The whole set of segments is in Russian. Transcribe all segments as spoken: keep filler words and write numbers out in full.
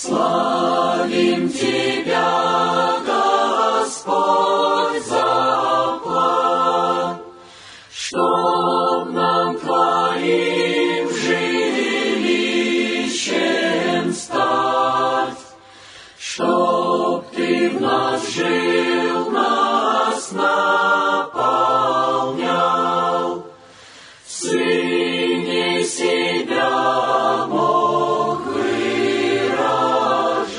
Славим Тебя, Господь, за план, чтоб нам Твоим жилищем стать, чтоб Ты в нас жил, нас наполнял, в Сыне себя мог выражать.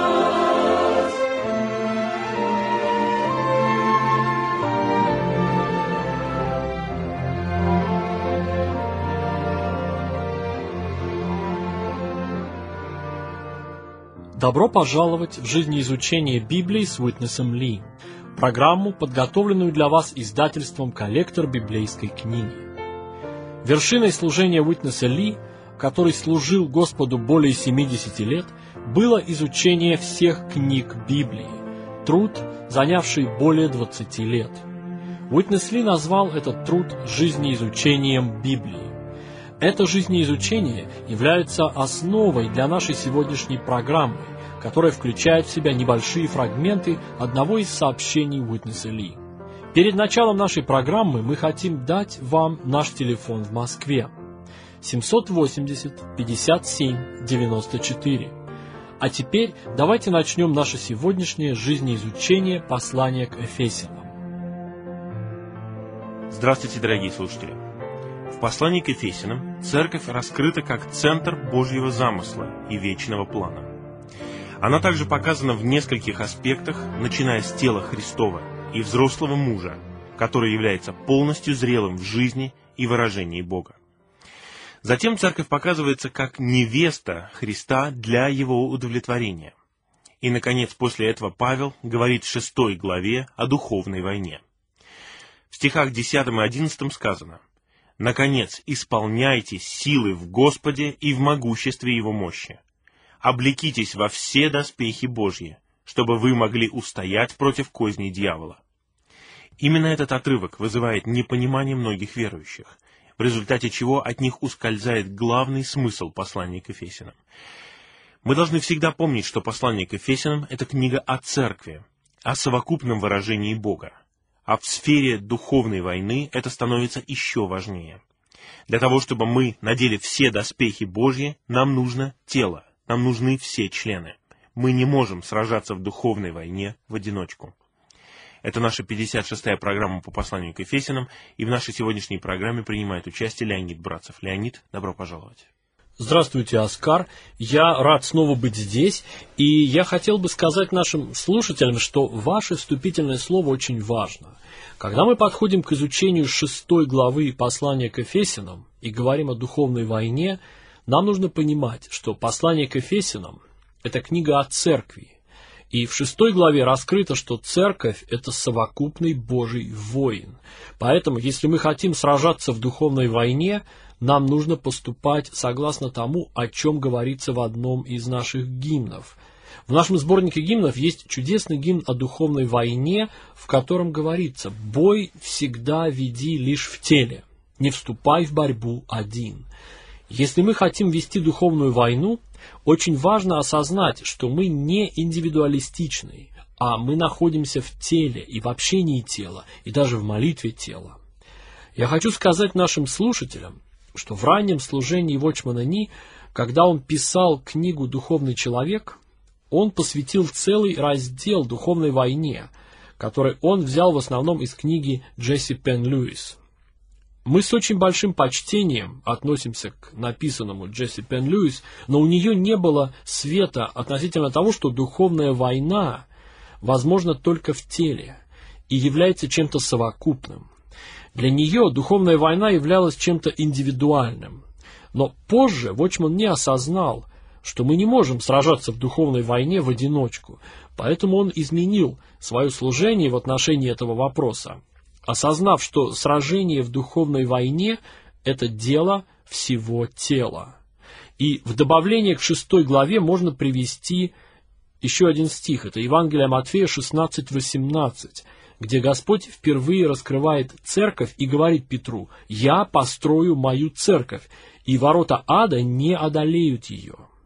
Добро пожаловать в жизнеизучение Библии с Уитнесом Ли, программу, подготовленную для вас издательством «Коллектор библейской книги». Вершиной служения Уитнеса Ли, который служил Господу более семидесяти лет, было изучение всех книг Библии, труд, занявший более двадцати лет. Уитнес Ли назвал этот труд жизнеизучением Библии. Это жизнеизучение является основой для нашей сегодняшней программы, которая включает в себя небольшие фрагменты одного из сообщений Уитнеса Ли. Перед началом нашей программы мы хотим дать вам наш телефон в Москве семьсот восемьдесят пятьдесят семь девяносто четыре. А теперь давайте начнем наше сегодняшнее жизнеизучение послания к Ефесянам. Здравствуйте, дорогие слушатели! В послании к Ефесянам церковь раскрыта как центр Божьего замысла и вечного плана. Она также показана в нескольких аспектах, начиная с тела Христова и взрослого мужа, который является полностью зрелым в жизни и выражении Бога. Затем церковь показывается как невеста Христа для его удовлетворения. И, наконец, после этого Павел говорит в шестой главе о духовной войне. В стихах десятом и одиннадцатом сказано: «Наконец, исполняйте силы в Господе и в могуществе Его мощи. Облекитесь во все доспехи Божьи, чтобы вы могли устоять против козней дьявола». Именно этот отрывок вызывает непонимание многих верующих, в результате чего от них ускользает главный смысл послания к Ефесянам. Мы должны всегда помнить, что послание к Ефесянам — это книга о церкви, о совокупном выражении Бога. А в сфере духовной войны это становится еще важнее. Для того, чтобы мы надели все доспехи Божьи, нам нужно тело, нам нужны все члены. Мы не можем сражаться в духовной войне в одиночку. Это наша пятьдесят шестая программа по посланию к Ефесянам, и в нашей сегодняшней программе принимает участие Леонид Братцев. Леонид, добро пожаловать. Здравствуйте, Оскар. Я рад снова быть здесь, и я хотел бы сказать нашим слушателям, что ваше вступительное слово очень важно. Когда мы подходим к изучению шестой главы послания к Ефесянам и говорим о духовной войне, нам нужно понимать, что послание к Ефесянам – это книга о церкви. И в шестой главе раскрыто, что церковь – это совокупный Божий воин. Поэтому, если мы хотим сражаться в духовной войне, нам нужно поступать согласно тому, о чем говорится в одном из наших гимнов. В нашем сборнике гимнов есть чудесный гимн о духовной войне, в котором говорится: «Бой всегда веди лишь в теле, не вступай в борьбу один». Если мы хотим вести духовную войну, очень важно осознать, что мы не индивидуалистичны, а мы находимся в теле и в общении тела, и даже в молитве тела. Я хочу сказать нашим слушателям, что в раннем служении Watchman Nee, когда он писал книгу «Духовный человек», он посвятил целый раздел духовной войне, который он взял в основном из книги Джесси Пен Льюис. Мы с очень большим почтением относимся к написанному Джесси Пен Льюис, но у нее не было света относительно того, что духовная война возможна только в теле и является чем-то совокупным. Для нее духовная война являлась чем-то индивидуальным. Но позже Watchman Nee осознал, что мы не можем сражаться в духовной войне в одиночку, поэтому он изменил свое служение в отношении этого вопроса, осознав, что сражение в духовной войне – это дело всего тела. И в добавление к шестой главе можно привести еще один стих. Это Евангелие Матфея шестнадцать восемнадцать, где Господь впервые раскрывает церковь и говорит Петру: «Я построю мою церковь, и ворота ада не одолеют ее».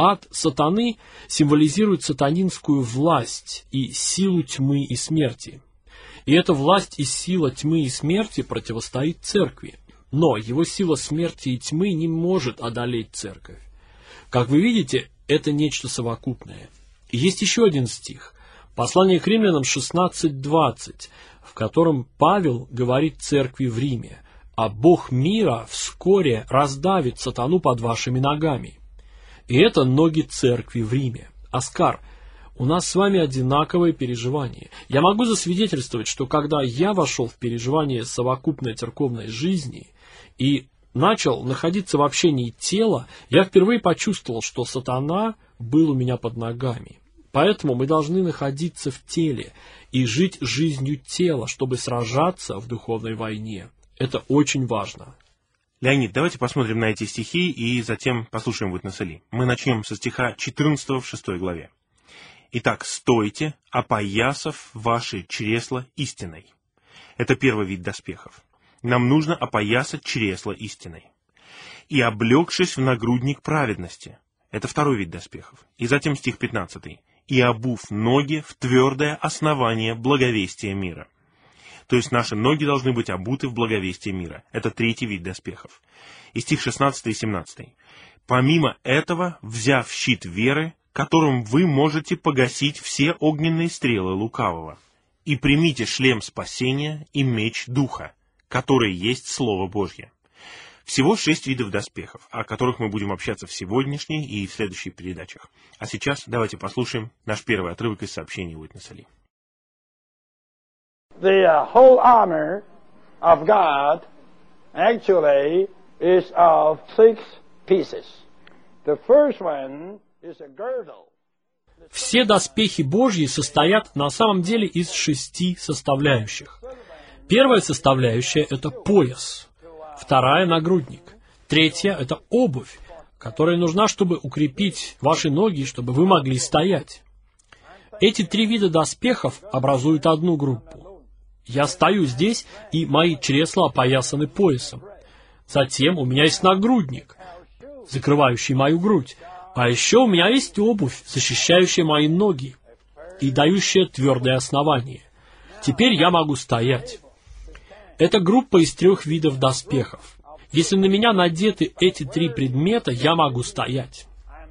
Ад сатаны символизирует сатанинскую власть и силу тьмы и смерти. И эта власть и сила тьмы и смерти противостоит церкви. Но его сила смерти и тьмы не может одолеть церковь. Как вы видите, это нечто совокупное. И есть еще один стих. Послание к римлянам шестнадцать двадцать, в котором Павел говорит церкви в Риме: «А Бог мира вскоре раздавит сатану под вашими ногами». И это ноги церкви в Риме. Оскар, у нас с вами одинаковое переживание. Я могу засвидетельствовать, что когда я вошел в переживание совокупной церковной жизни и начал находиться в общении тела, я впервые почувствовал, что сатана был у меня под ногами. Поэтому мы должны находиться в теле и жить жизнью тела, чтобы сражаться в духовной войне. Это очень важно. Леонид, давайте посмотрим на эти стихи и затем послушаем Витнес-Эли. Мы начнем со стиха четырнадцатого в шестой главе. «Итак, стойте, опоясав ваши чресла истиной». Это первый вид доспехов. Нам нужно опоясать чресла истиной. «И облегшись в нагрудник праведности». Это второй вид доспехов. И затем стих пятнадцатый. «И обув ноги в твердое основание благовестия мира». То есть наши ноги должны быть обуты в благовестие мира. Это третий вид доспехов. И стих шестнадцатый и семнадцатый. «Помимо этого, взяв щит веры, которым вы можете погасить все огненные стрелы лукавого, и примите шлем спасения и меч духа, который есть Слово Божье». Всего шесть видов доспехов, о которых мы будем общаться в сегодняшней и в следующих передачах. А сейчас давайте послушаем наш первый отрывок из сообщения Витнес-Эли. The uh, whole armor of God actually is of six pieces. The first one is a girdle. Все доспехи Божьи состоят на самом деле из шести составляющих. Первая составляющая – это пояс. Вторая – нагрудник. Третья – это обувь, которая нужна, чтобы укрепить ваши ноги, чтобы вы могли стоять. Эти три вида доспехов образуют одну группу. Я стою здесь, и мои чресла опоясаны поясом. Затем у меня есть нагрудник, закрывающий мою грудь. А еще у меня есть обувь, защищающая мои ноги и дающая твердое основание. Теперь я могу стоять. Это группа из трех видов доспехов. Если на меня надеты эти три предмета, я могу стоять.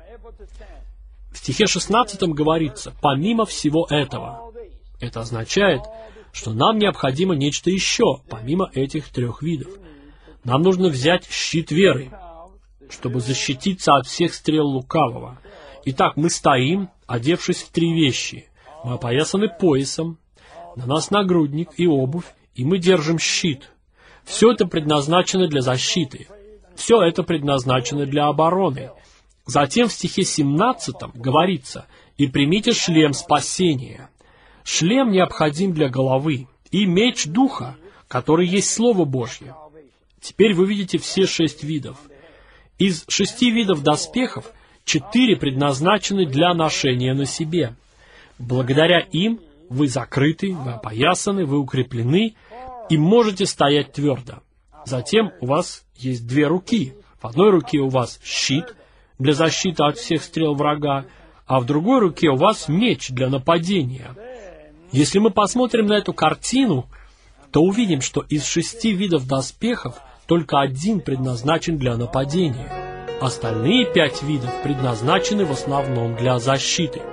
В стихе шестнадцатом говорится: «Помимо всего этого». Это означает, что нам необходимо нечто еще, помимо этих трех видов. Нам нужно взять щит веры, чтобы защититься от всех стрел лукавого. Итак, мы стоим, одевшись в три вещи. Мы опоясаны поясом, на нас нагрудник и обувь, и мы держим щит. Все это предназначено для защиты. Все это предназначено для обороны. Затем в стихе семнадцатом говорится: «И примите шлем спасения». Шлем необходим для головы, и меч духа, который есть Слово Божье. Теперь вы видите все шесть видов. Из шести видов доспехов четыре предназначены для ношения на себе. Благодаря им вы закрыты, вы опоясаны, вы укреплены и можете стоять твердо. Затем у вас есть две руки. В одной руке у вас щит для защиты от всех стрел врага, а в другой руке у вас меч для нападения. Если мы посмотрим на эту картину, то увидим, что из шести видов доспехов только один предназначен для нападения. Остальные пять видов предназначены в основном для защиты.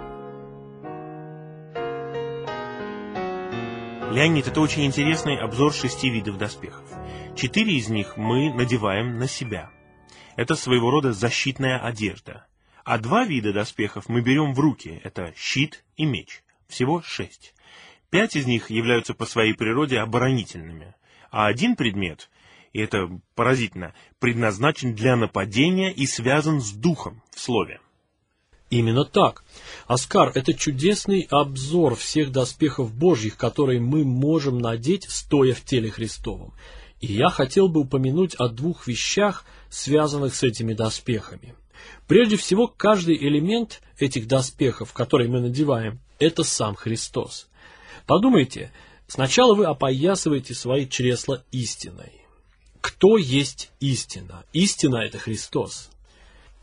Леонид, это очень интересный обзор шести видов доспехов. Четыре из них мы надеваем на себя. Это своего рода защитная одежда. А два вида доспехов мы берем в руки. Это щит и меч. Всего шесть. Пять из них являются по своей природе оборонительными. А один предмет, и это поразительно, предназначен для нападения и связан с духом в слове. Именно так. Оскар, это чудесный обзор всех доспехов Божьих, которые мы можем надеть, стоя в теле Христовом. И я хотел бы упомянуть о двух вещах, связанных с этими доспехами. Прежде всего, каждый элемент этих доспехов, которые мы надеваем, это сам Христос. Подумайте, сначала вы опоясываете свои чресла истиной. Кто есть истина? Истина – это Христос.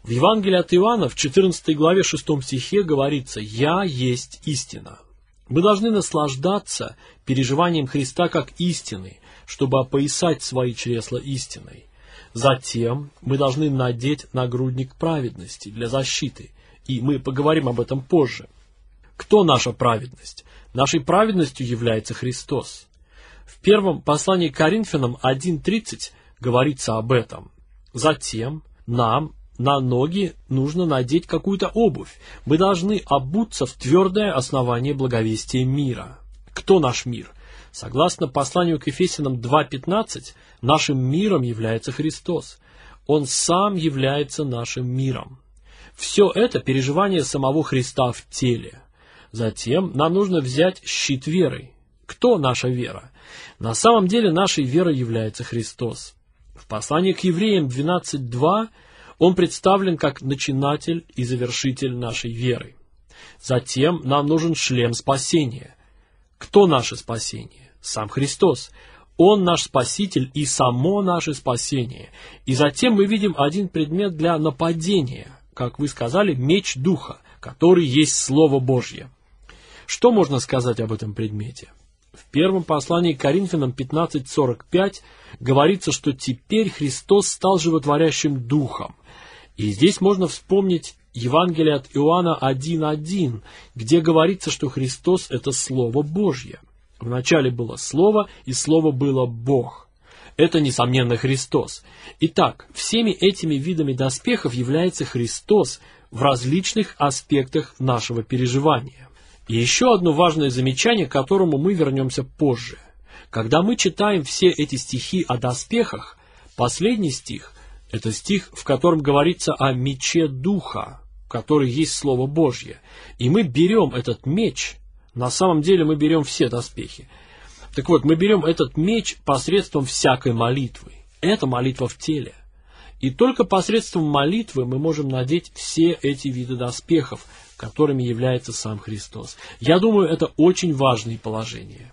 В Евангелии от Иоанна в четырнадцатой главе шестом стихе говорится: «Я есть истина». Мы должны наслаждаться переживанием Христа как истины, чтобы опоясать свои чресла истиной. Затем мы должны надеть нагрудник праведности для защиты, и мы поговорим об этом позже. Кто наша праведность? Нашей праведностью является Христос. В первом послании к Коринфянам один тридцать говорится об этом. Затем нам на ноги нужно надеть какую-то обувь. Мы должны обуться в твердое основание благовестия мира. Кто наш мир? Согласно посланию к Ефесянам два пятнадцать, нашим миром является Христос. Он сам является нашим миром. Все это переживание самого Христа в теле. Затем нам нужно взять щит веры. Кто наша вера? На самом деле нашей верой является Христос. В послании к Евреям двенадцать два он представлен как начинатель и завершитель нашей веры. Затем нам нужен шлем спасения. Кто наше спасение? Сам Христос. Он наш Спаситель и само наше спасение. И затем мы видим один предмет для нападения, как вы сказали, меч Духа, который есть Слово Божье. Что можно сказать об этом предмете? В первом послании к Коринфянам пятнадцать сорок пять говорится, что теперь Христос стал животворящим Духом. И здесь можно вспомнить Евангелие от Иоанна один один, где говорится, что Христос – это Слово Божье. Вначале было Слово, и Слово было Бог. Это, несомненно, Христос. Итак, всеми этими видами доспехов является Христос в различных аспектах нашего переживания. И еще одно важное замечание, к которому мы вернемся позже. Когда мы читаем все эти стихи о доспехах, последний стих – это стих, в котором говорится о мече Духа, который есть Слово Божье. И мы берем этот меч, на самом деле мы берем все доспехи. Так вот, мы берем этот меч посредством всякой молитвы. Это молитва в теле. И только посредством молитвы мы можем надеть все эти виды доспехов, которыми является сам Христос. Я думаю, это очень важные положения.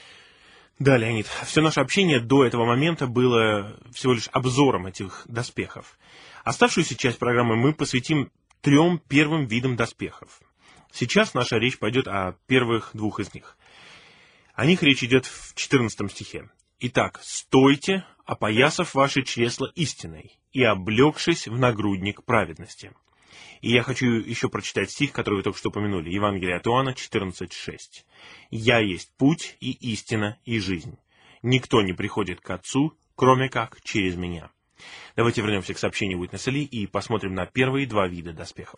Да, Леонид, все наше общение до этого момента было всего лишь обзором этих доспехов. Оставшуюся часть программы мы посвятим трем первым видам доспехов. Сейчас наша речь пойдет о первых двух из них. О них речь идет в четырнадцатом стихе. «Итак, стойте, опоясав ваши чресла истиной и облегшись в нагрудник праведности». И я хочу еще прочитать стих, который вы только что упомянули, Евангелие от Иоанна четырнадцать шесть. «Я есть путь и истина и жизнь. Никто не приходит к Отцу, кроме как через меня». Давайте вернемся к сообщению Уитнеса Ли и посмотрим на первые два вида доспехов.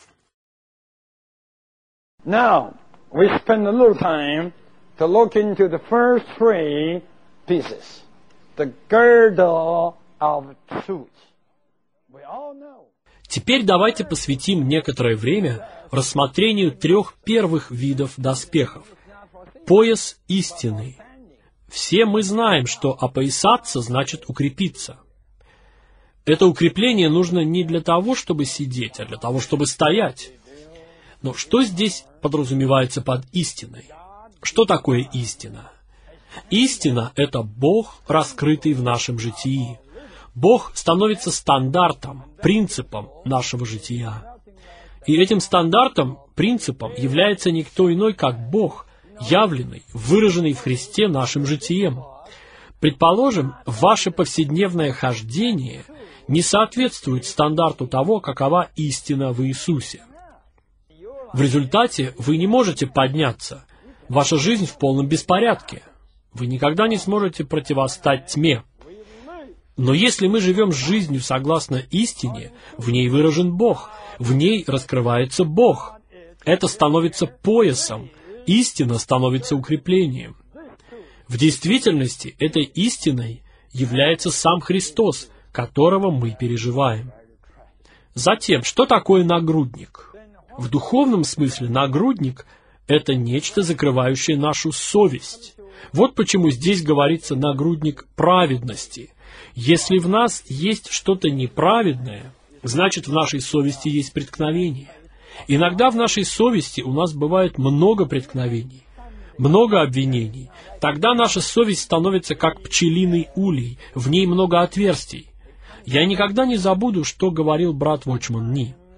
Now, we spend a little time to look into the first three pieces. The girdle of truth. We all know. Теперь давайте посвятим некоторое время рассмотрению трех первых видов доспехов. Пояс истины. Все мы знаем, что опоясаться значит укрепиться. Это укрепление нужно не для того, чтобы сидеть, а для того, чтобы стоять. Но что здесь подразумевается под истиной? Что такое истина? Истина – это Бог, раскрытый в нашем житии. Бог становится стандартом, принципом нашего жития. И этим стандартом, принципом является никто иной, как Бог, явленный, выраженный в Христе нашим житием. Предположим, ваше повседневное хождение не соответствует стандарту того, какова истина в Иисусе. В результате вы не можете подняться. Ваша жизнь в полном беспорядке. Вы никогда не сможете противостать тьме. Но если мы живем жизнью согласно истине, в ней выражен Бог, в ней раскрывается Бог. Это становится поясом, истина становится укреплением. В действительности этой истиной является сам Христос, которого мы переживаем. Затем, что такое нагрудник? В духовном смысле нагрудник – это нечто, закрывающее нашу совесть. Вот почему здесь говорится нагрудник праведности. Если в нас есть что-то неправедное, значит в нашей совести есть преткновение. Иногда в нашей совести у нас бывает много преткновений, много обвинений. Тогда наша совесть становится как пчелиный улей, в ней много отверстий. Я никогда не забуду, что говорил брат Watchman Nee.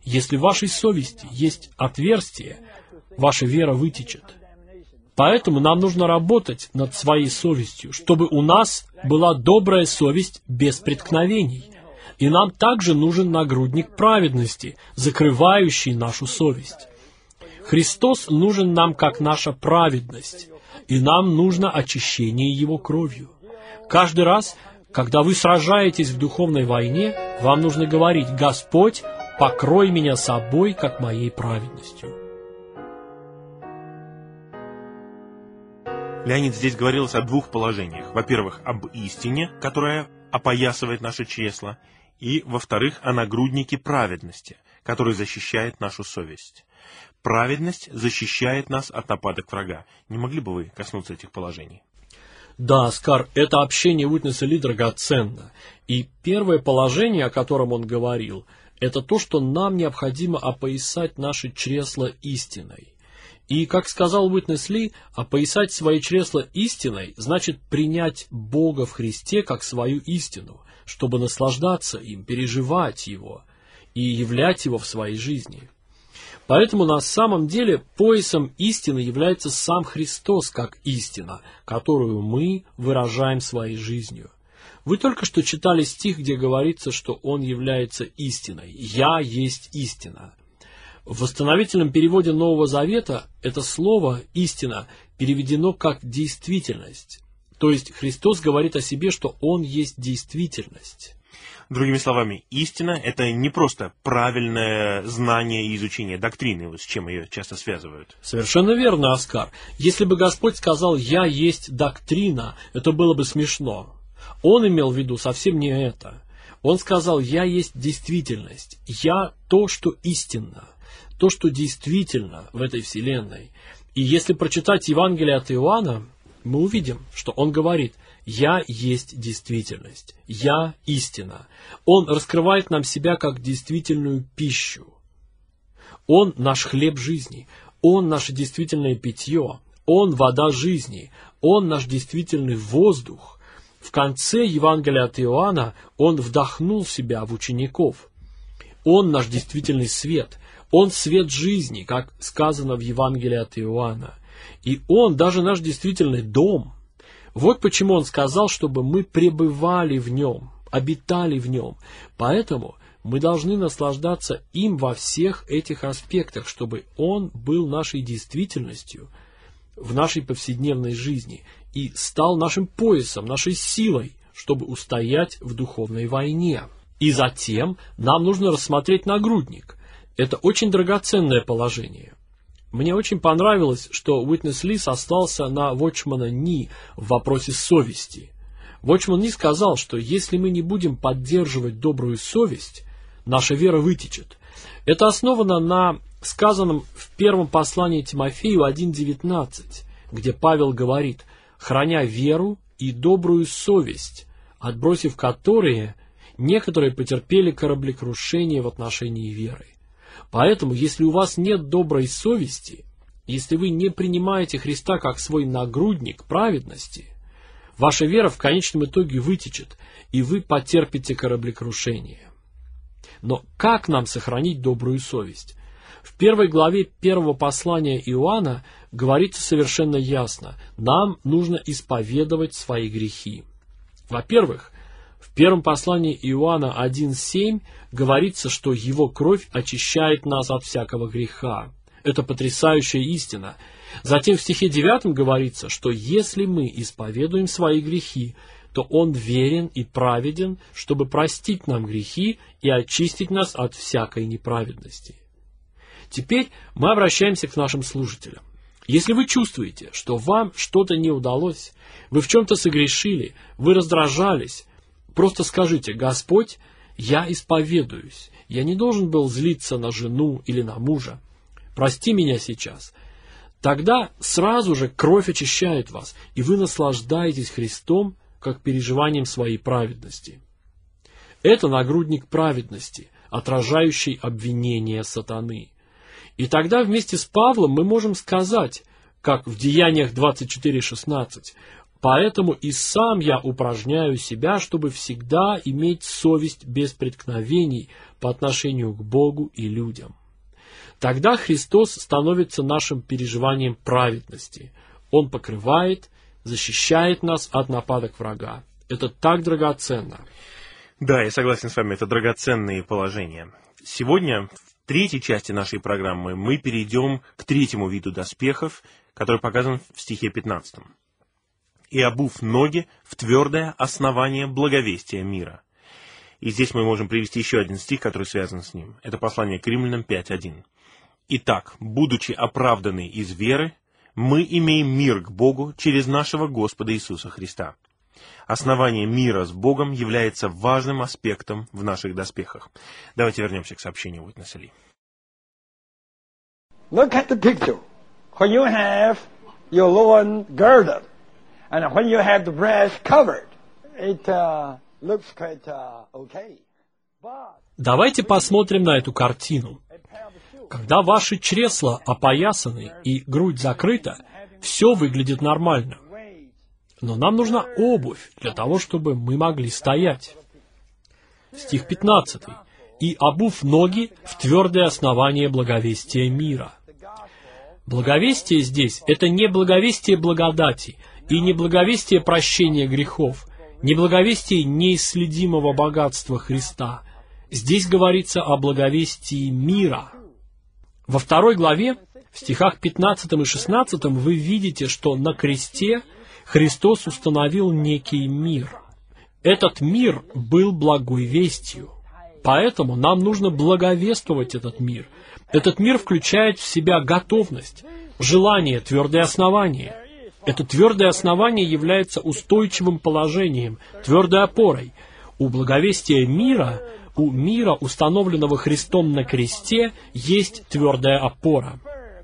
Если в вашей совести есть отверстие, ваша вера вытечет. Поэтому нам нужно работать над своей совестью, чтобы у нас была добрая совесть без преткновений. И нам также нужен нагрудник праведности, закрывающий нашу совесть. Христос нужен нам как наша праведность, и нам нужно очищение Его кровью. Каждый раз, когда вы сражаетесь в духовной войне, вам нужно говорить: «Господь, покрой меня собой, как моей праведностью». Леонид, здесь говорилось о двух положениях. Во-первых, об истине, которая опоясывает наше чресло, и, во-вторых, о нагруднике праведности, который защищает нашу совесть. Праведность защищает нас от нападок врага. Не могли бы вы коснуться этих положений? Да, Оскар, это общение Уитнеса Ли драгоценно. И первое положение, о котором он говорил, это то, что нам необходимо опоясать наши чресла истиной. И, как сказал Уитнес Ли, опоясать свои чресла истиной значит принять Бога в Христе как свою истину, чтобы наслаждаться им, переживать Его и являть Его в своей жизни. Поэтому на самом деле поясом истины является сам Христос как истина, которую мы выражаем своей жизнью. Вы только что читали стих, где говорится, что Он является истиной. «Я есть истина». В восстановительном переводе Нового Завета это слово «истина» переведено как «действительность». То есть Христос говорит о себе, что Он есть действительность. Другими словами, истина – это не просто правильное знание и изучение доктрины, вот с чем ее часто связывают. Совершенно верно, Оскар. Если бы Господь сказал «я есть доктрина», это было бы смешно. Он имел в виду совсем не это. Он сказал «я есть действительность», «я то, что истинно», то, что действительно в этой вселенной. И если прочитать Евангелие от Иоанна, мы увидим, что он говорит: «Я есть действительность, я истина». Он раскрывает нам себя как действительную пищу. Он наш хлеб жизни, Он наше действительное питье, Он вода жизни, Он наш действительный воздух. В конце Евангелия от Иоанна Он вдохнул в себя в учеников. Он наш действительный свет, Он свет жизни, как сказано в Евангелии от Иоанна. И Он даже наш действительный дом. Вот почему Он сказал, чтобы мы пребывали в Нем, обитали в Нем. Поэтому мы должны наслаждаться им во всех этих аспектах, чтобы Он был нашей действительностью в нашей повседневной жизни и стал нашим поясом, нашей силой, чтобы устоять в духовной войне. И затем нам нужно рассмотреть нагрудник. Это очень драгоценное положение. Мне очень понравилось, что Уитнес Ли сослался на Watchman Nee в вопросе совести. Watchman Nee сказал, что если мы не будем поддерживать добрую совесть, наша вера вытечет. Это основано на сказанном в первом послании Тимофею один девятнадцать, где Павел говорит: «Храня веру и добрую совесть, отбросив которые, некоторые потерпели кораблекрушение в отношении веры». Поэтому, если у вас нет доброй совести, если вы не принимаете Христа как свой нагрудник праведности, ваша вера в конечном итоге вытечет, и вы потерпите кораблекрушение. Но как нам сохранить добрую совесть? В первой главе первого послания Иоанна говорится совершенно ясно: нам нужно исповедовать свои грехи. Во-первых, в первом послании Иоанна один семь говорится, что Его кровь очищает нас от всякого греха. Это потрясающая истина. Затем в стихе девятом говорится, что если мы исповедуем свои грехи, то Он верен и праведен, чтобы простить нам грехи и очистить нас от всякой неправедности. Теперь мы обращаемся к нашим слушателям. Если вы чувствуете, что вам что-то не удалось, вы в чем-то согрешили, вы раздражались, просто скажите: «Господь, я исповедуюсь, я не должен был злиться на жену или на мужа. Прости меня сейчас». Тогда сразу же кровь очищает вас, и вы наслаждаетесь Христом как переживанием своей праведности. Это нагрудник праведности, отражающий обвинение сатаны. И тогда вместе с Павлом мы можем сказать, как в Деяниях двадцать четыре шестнадцать: Поэтому и сам я упражняю себя, чтобы всегда иметь совесть без преткновений по отношению к Богу и людям. Тогда Христос становится нашим переживанием праведности. Он покрывает, защищает нас от нападок врага. Это так драгоценно. Да, я согласен с вами, это драгоценные положения. Сегодня, в третьей части нашей программы, мы перейдем к третьему виду доспехов, который показан в стихе пятнадцатом. «И обув ноги в твердое основание благовестия мира». И здесь мы можем привести еще один стих, который связан с ним. Это послание к Римлянам пять один. «Итак, будучи оправданы из веры, мы имеем мир к Богу через нашего Господа Иисуса Христа». Основание мира с Богом является важным аспектом в наших доспехах. Давайте вернемся к сообщению Уитнеса Ли. Look at the picture. When you have your loin girded, and when you have the breast covered, it uh, looks quite uh, okay. But Давайте посмотрим на эту картину. Когда ваши чресла опоясаны и грудь закрыта, все выглядит нормально. Но нам нужна обувь для того, чтобы мы могли стоять. Стих пятнадцатый. «И обув ноги в твердое основание благовестия мира». Благовестие здесь — это не благовестие благодати и не благовестие прощения грехов, не благовестие неисследимого богатства Христа. Здесь говорится о благовестии мира. Во второй главе, в стихах пятнадцатом и шестнадцатом, вы видите, что на кресте Христос установил некий мир. Этот мир был благой вестью. Поэтому нам нужно благовествовать этот мир. Этот мир включает в себя готовность, желание, твердое основание. Это твердое основание является устойчивым положением, твердой опорой. У благовестия мира, у мира, установленного Христом на кресте, есть твердая опора.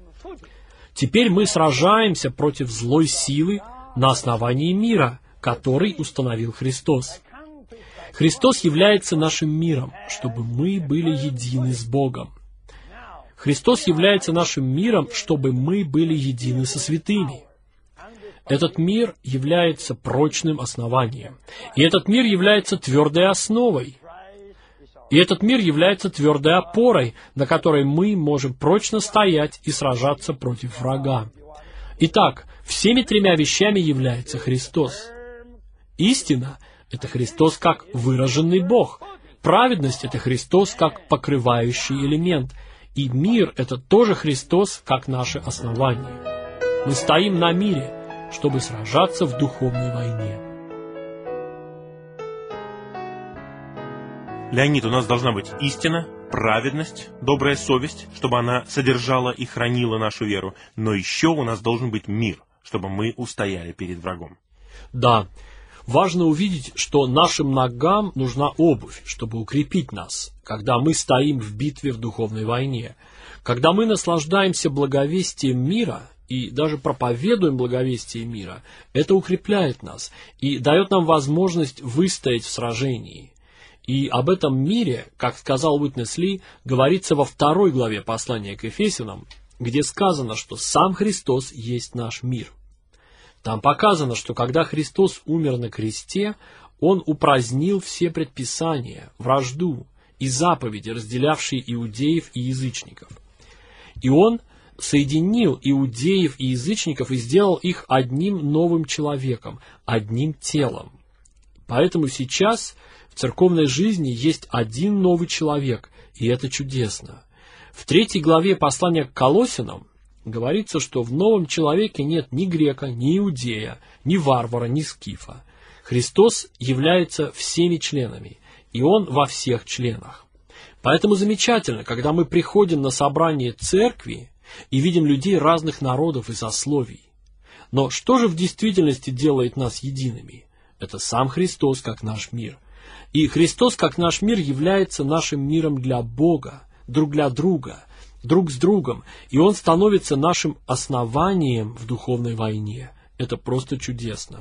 Теперь мы сражаемся против злой силы на основании мира, который установил Христос. Христос является нашим миром, чтобы мы были едины с Богом. Христос является нашим миром, чтобы мы были едины со святыми. Этот мир является прочным основанием. И этот мир является твердой основой. И этот мир является твердой опорой, на которой мы можем прочно стоять и сражаться против врага. Итак, всеми тремя вещами является Христос. Истина — это Христос как выраженный Бог. Праведность — это Христос как покрывающий элемент. И мир — это тоже Христос как наше основание. Мы стоим на мире, чтобы сражаться в духовной войне. Леонид, у нас должна быть истина, праведность, добрая совесть, чтобы она содержала и хранила нашу веру. Но еще у нас должен быть мир, чтобы мы устояли перед врагом. Да, важно увидеть, что нашим ногам нужна обувь, чтобы укрепить нас, когда мы стоим в битве в духовной войне. Когда мы наслаждаемся благовестием мира и даже проповедуем благовестие мира, это укрепляет нас и дает нам возможность выстоять в сражении. И об этом мире, как сказал Уитнес Ли, говорится во второй главе послания к Ефесянам, где сказано, что сам Христос есть наш мир. Там показано, что когда Христос умер на кресте, Он упразднил все предписания, вражду и заповеди, разделявшие иудеев и язычников. И Он соединил иудеев и язычников и сделал их одним новым человеком, одним телом. Поэтому сейчас в церковной жизни есть один новый человек, и это чудесно. В третьей главе послания к Колоссянам говорится, что в новом человеке нет ни грека, ни иудея, ни варвара, ни скифа. Христос является всеми членами, и Он во всех членах. Поэтому замечательно, когда мы приходим на собрание церкви и видим людей разных народов и сословий. Но что же в действительности делает нас едиными? Это сам Христос как наш мир. И Христос как наш мир является нашим миром для Бога, друг для друга, друг с другом, и Он становится нашим основанием в духовной войне. Это просто чудесно.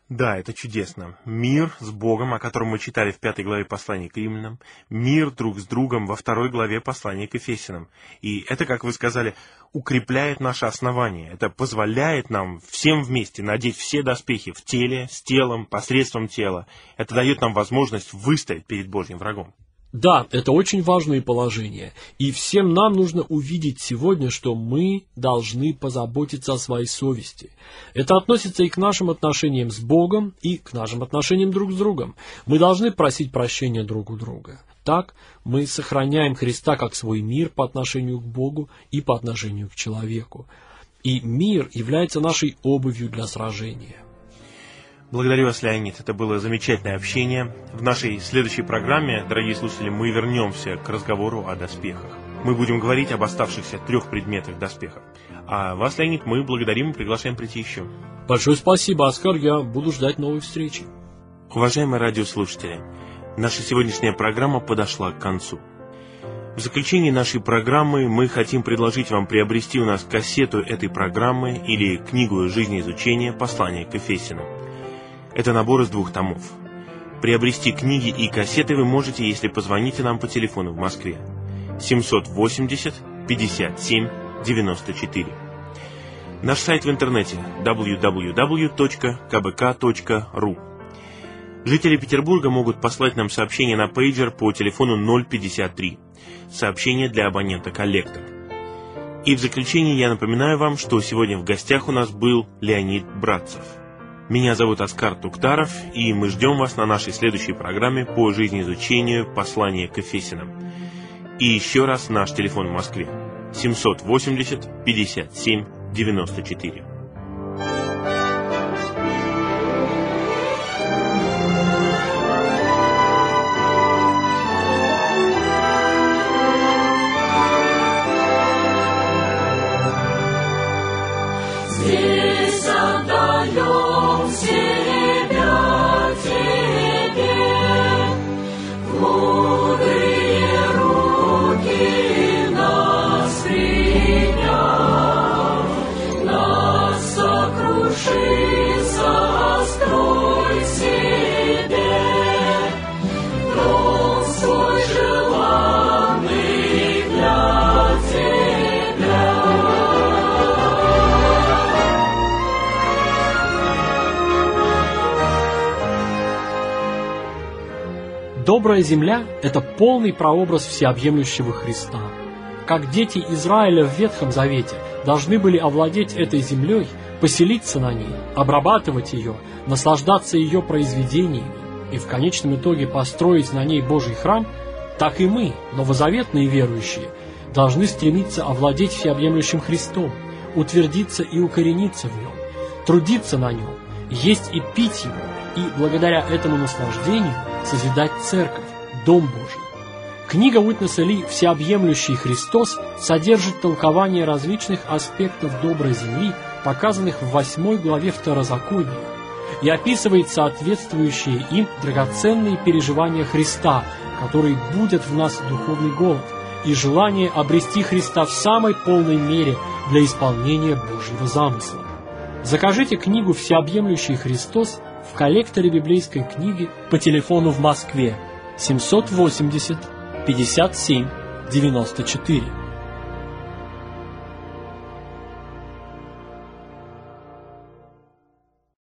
Да, это чудесно. Мир с Богом, о котором мы читали в пятой главе послания к Римлянам, мир друг с другом во второй главе послания к Ефесянам. И это, как вы сказали, укрепляет наше основание. Это позволяет нам всем вместе надеть все доспехи в теле, с телом, посредством тела. Это дает нам возможность выстоять перед Божьим врагом. Да, это очень важные положения, и всем нам нужно увидеть сегодня, что мы должны позаботиться о своей совести. Это относится и к нашим отношениям с Богом, и к нашим отношениям друг с другом. Мы должны просить прощения друг у друга. Так мы сохраняем Христа как свой мир по отношению к Богу и по отношению к человеку. И мир является нашей обувью для сражения. Благодарю вас, Леонид. Это было замечательное общение. В нашей следующей программе, дорогие слушатели, мы вернемся к разговору о доспехах. Мы будем говорить об оставшихся трех предметах доспеха. А вас, Леонид, мы благодарим и приглашаем прийти еще. Большое спасибо, Оскар. Я буду ждать новой встречи. Уважаемые радиослушатели, наша сегодняшняя программа подошла к концу. В заключении нашей программы мы хотим предложить вам приобрести у нас кассету этой программы или книгу жизнеизучения «Послание к Ефесянам». Это набор из двух томов. Приобрести книги и кассеты вы можете, если позвоните нам по телефону в Москве семьсот восемьдесят пятьдесят семь девяносто четыре. Наш сайт в интернете дабл ю дабл ю дабл ю точка ка бэ ка точка ру. Жители Петербурга могут послать нам сообщение на пейджер по телефону ноль пятьдесят три. Сообщение для абонента «Коллектор». И в заключение я напоминаю вам, что сегодня в гостях у нас был Леонид Братцев. Меня зовут Оскар Туктаров, и мы ждем вас на нашей следующей программе по жизнеизучению послания к Ефесянам. И еще раз наш телефон в Москве семьсот восемьдесят пятьдесят семь девяносто четыре. Здесь отдаем себя Тебе, в мудрые руки нас приняв, нас сокруши, сострой себе, дом свой желанный для Тебя. Добрая земля – это полный прообраз всеобъемлющего Христа. Как дети Израиля в Ветхом Завете должны были овладеть этой землей, поселиться на ней, обрабатывать ее, наслаждаться ее произведениями и в конечном итоге построить на ней Божий храм, так и мы, новозаветные верующие, должны стремиться овладеть всеобъемлющим Христом, утвердиться и укорениться в нем, трудиться на нем, есть и пить его, и благодаря этому наслаждению созидать церковь, Дом Божий. Книга Уитнеса Ли «Всеобъемлющий Христос» содержит толкование различных аспектов доброй земли, показанных в восьмой главе Второзакония, и описывает соответствующие им драгоценные переживания Христа, которые будят в нас духовный голод и желание обрести Христа в самой полной мере для исполнения Божьего замысла. Закажите книгу «Всеобъемлющий Христос» в коллекторе библейской книги по телефону в Москве семьсот восемьдесят пятьдесят семь девяносто четыре.